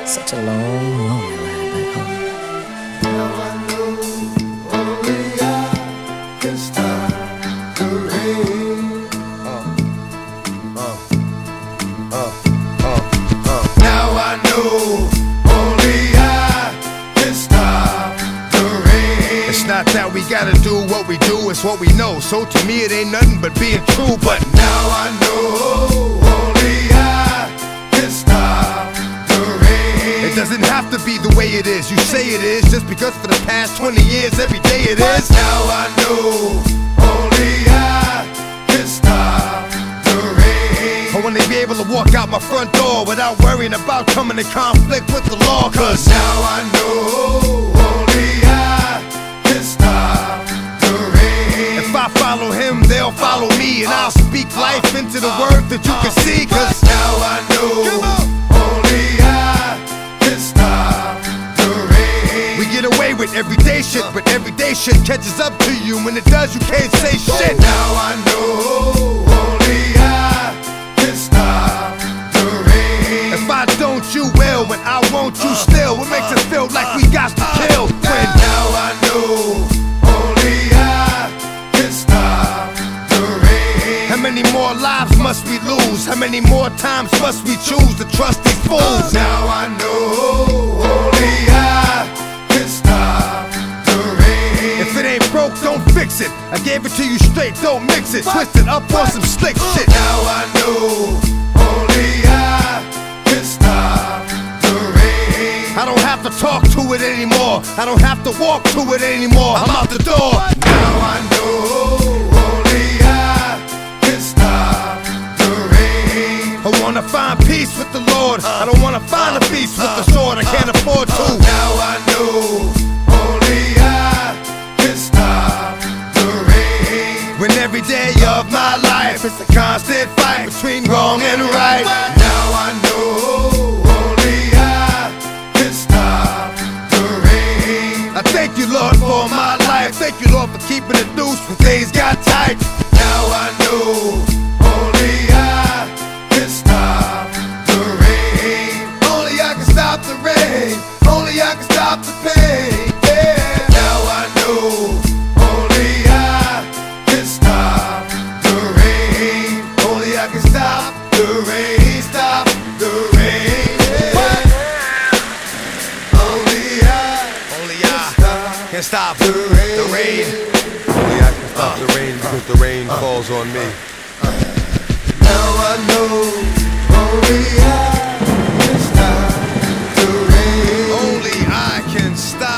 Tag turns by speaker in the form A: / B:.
A: Such a long, lonely ride back home.
B: Now I know only I can stop the rain. Now I know only I can stop the rain.
C: It's not that we gotta do what we do, it's what we know. So to me it ain't nothing but being true. But
B: now I know only I can stop the rain.
C: it doesn't have to be the way it is. You say it is just because for the past 20 years every day it
B: But
C: is.
B: now I know only I can stop the rain.
C: I wanna be able to walk out my front door without worrying about coming in conflict with the law. Cause
B: now I know only I can stop the rain.
C: if I follow him, they'll follow me. And I'll speak life into the word that you can see. Cause
B: now I know only I can stop the rain.
C: we get away with everyday shit, but everyday shit catches up to you. When it does, you can't say shit.
B: Now I know only I can stop the rain.
C: If I don't, you will. When I won't, you still. What makes us feel like we got to kill? When
B: Now I know only I can stop the rain.
C: how many more lives must we lose? How many more times must we choose to trust these fools?
B: Now I know only I can stop the rain.
C: If it ain't broke, don't fix it. I gave it to you straight, don't mix it. Twist it up on some slick shit.
B: Now I know only I can stop the rain.
C: I don't have to talk to it anymore. I don't have to walk to it anymore. I'm out the door.
B: Now I know only I can stop the rain.
C: I wanna find peace with the Lord. I don't wanna find a peace with the sword. I can't afford to.
B: Now I know only I can stop the rain.
C: When every day of my life it's a constant fight between wrong and right.
B: Now I know only I can stop the rain.
C: I thank you, Lord, for my life. Thank you, Lord, for keeping it loose when things got tight.
B: Now I know only I can stop the rain. Only I can stop the rain. Only I can stop the pain. Yeah. Now I know only I can stop the rain. Only I can stop the rain. Stop the rain. Yeah. Only I
C: Can't stop
B: the rain.
C: the rain.
D: Only I can stop the rain because the rain falls on me.
B: Now I know only I can stop the rain.
C: Only I can stop